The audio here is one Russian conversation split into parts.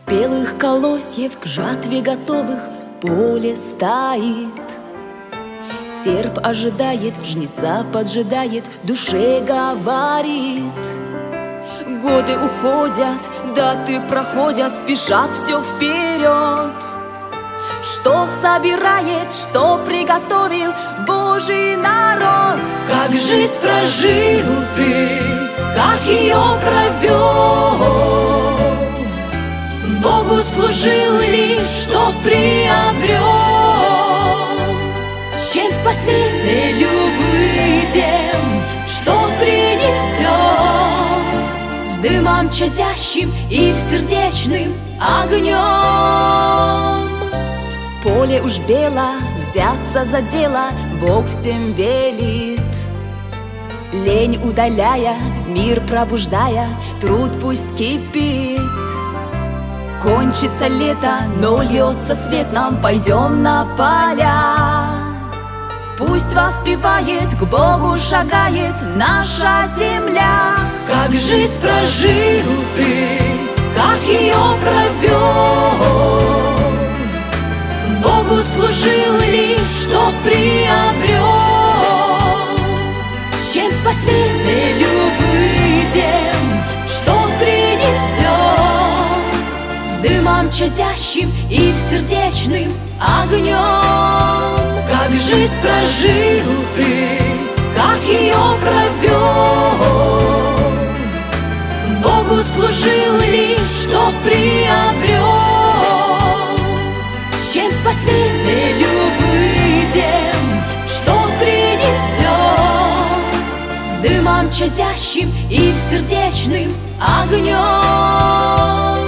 Спелых колосьев к жатве готовых поле стоит. Серп ожидает, жнеца поджидает, душе говорит. Годы уходят, даты проходят, спешат все вперед. Что собирает, что приготовил Божий народ? Как жизнь прожил ты, как ее провел, Богу служил лишь, что приобрел. С чем Спасителю выйдем, что принесем? С дымом чадящим или сердечным огнем? Поле уж бело, взяться за дело Бог всем велит. Лень удаляя, мир пробуждая, труд пусть кипит. Кончится лето, но льется свет, нам пойдем на поля. Пусть воспевает, к Богу шагает наша земля. Как жизнь прожил ты, как ее провел, Богу служил лишь, что приобрел. С чем Спасителю выйдем, что принесем? С дымом чадящим или сердечным огнем? Как жизнь прожил ты, как ее провел, Богу служил лишь, что приобрел. С чем Спасителю выйдем, что принесем? С дымом чадящим или сердечным огнем?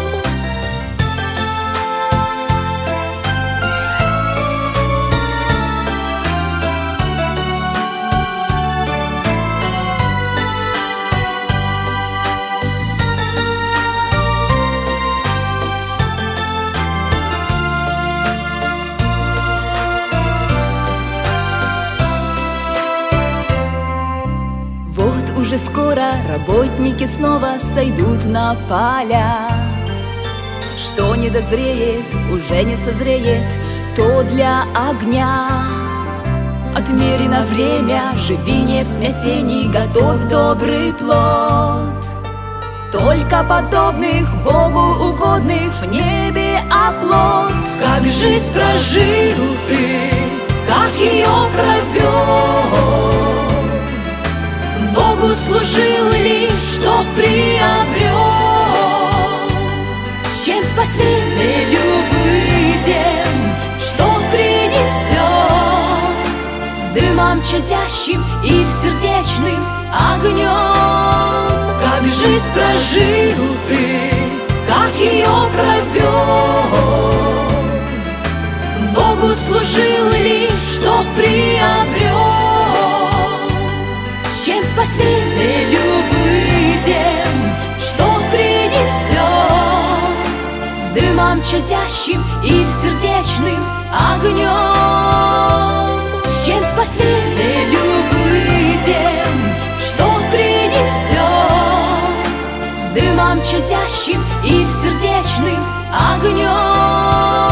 Уже скоро работники снова сойдут на поля. Что не дозреет, уже не созреет, то для огня. Отмерено время, живи не в смятении, готовь добрый плод. Только подобных Богу угодных в небе оплот. Как жизнь прожил ты, как ее провел, Богу служил лишь, что приобрел. С чем Спасителю выйдем, что принесем? С дымом чадящим или сердечным огнем? Как жизнь прожил ты, как ее провел, Богу служил лишь, что приобрел. С чем Спасителю выйдем, что принесем? С дымом чадящим или сердечным огнем? С чем Спасителю выйдем, что принесем? С дымом чадящим или сердечным огнем?